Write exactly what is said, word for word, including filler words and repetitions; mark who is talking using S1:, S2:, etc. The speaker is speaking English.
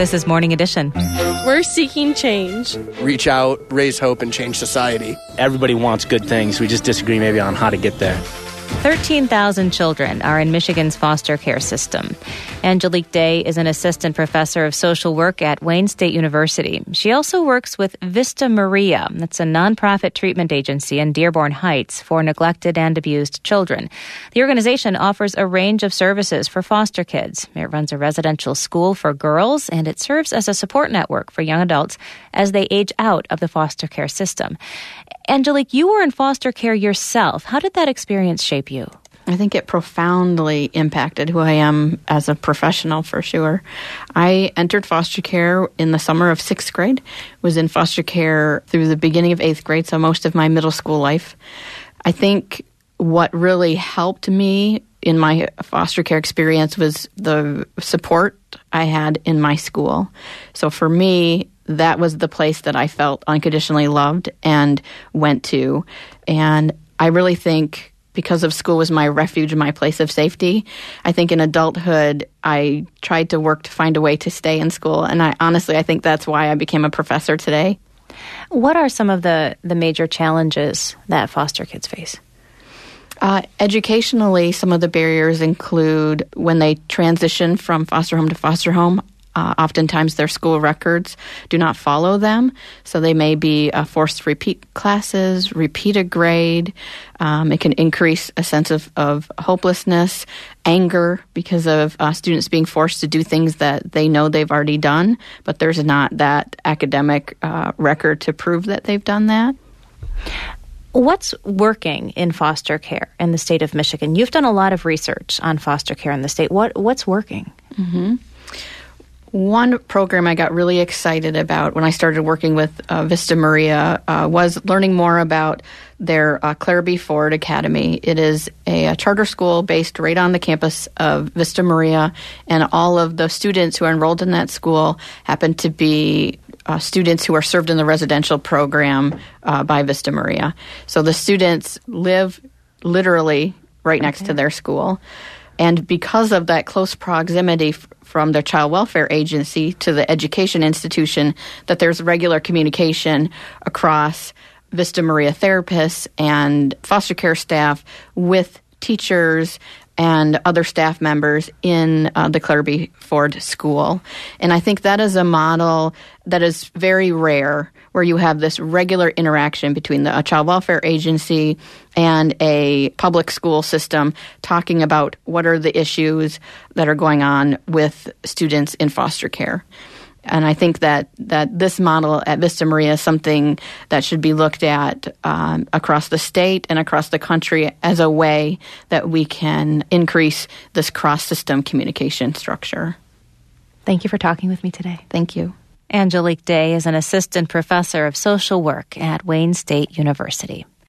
S1: This is Morning Edition.
S2: We're seeking change.
S3: Reach out, raise hope, and change society.
S4: Everybody wants good things. We just disagree maybe on how to get there.
S1: thirteen thousand children are in Michigan's foster care system. Angelique Day is an assistant professor of social work at Wayne State University. She also works with Vista Maria. That's a nonprofit treatment agency in Dearborn Heights for neglected and abused children. The organization offers a range of services for foster kids. It runs a residential school for girls, and it serves as a support network for young adults as they age out of the foster care system. Angelique, you were in foster care yourself. How did that experience shape you?
S5: I think it profoundly impacted who I am as a professional, for sure. I entered foster care in the summer of sixth grade, was in foster care through the beginning of eighth grade, so most of my middle school life. I think what really helped me in my foster care experience was the support I had in my school. So for me, that was the place that I felt unconditionally loved and went to. And I really think because of school was my refuge and my place of safety, I think in adulthood, I tried to work to find a way to stay in school. And I honestly, I think that's why I became a professor today.
S1: What are some of the, the major challenges that foster kids face?
S5: Uh, educationally, some of the barriers include when they transition from foster home to foster home, Uh, oftentimes their school records do not follow them, so they may be uh, forced to repeat classes, repeat a grade. Um, it can increase a sense of, of hopelessness, anger because of uh, students being forced to do things that they know they've already done, but there's not that academic uh, record to prove that they've done that.
S1: What's working in foster care in the state of Michigan? You've done a lot of research on foster care in the state. What What's working?
S5: Mm-hmm. One program I got really excited about when I started working with uh, Vista Maria uh, was learning more about their uh, Clarabee Ford Academy. It is a, a charter school based right on the campus of Vista Maria, and all of the students who are enrolled in that school happen to be uh, students who are served in the residential program uh, by Vista Maria. So the students live literally right next okay. to their school. And because of that close proximity f- from the child welfare agency to the education institution, that there's regular communication across Vista Maria therapists and foster care staff with teachers and other staff members in uh, the Clarabee Ford School. And I think that is a model that is very rare, where you have this regular interaction between the, a child welfare agency and a public school system talking about what are the issues that are going on with students in foster care. And I think that, that this model at Vista Maria is something that should be looked at um, across the state and across the country as a way that we can increase this cross-system communication structure.
S1: Thank you for talking with me today.
S5: Thank you.
S1: Angelique Day is an assistant professor of social work at Wayne State University.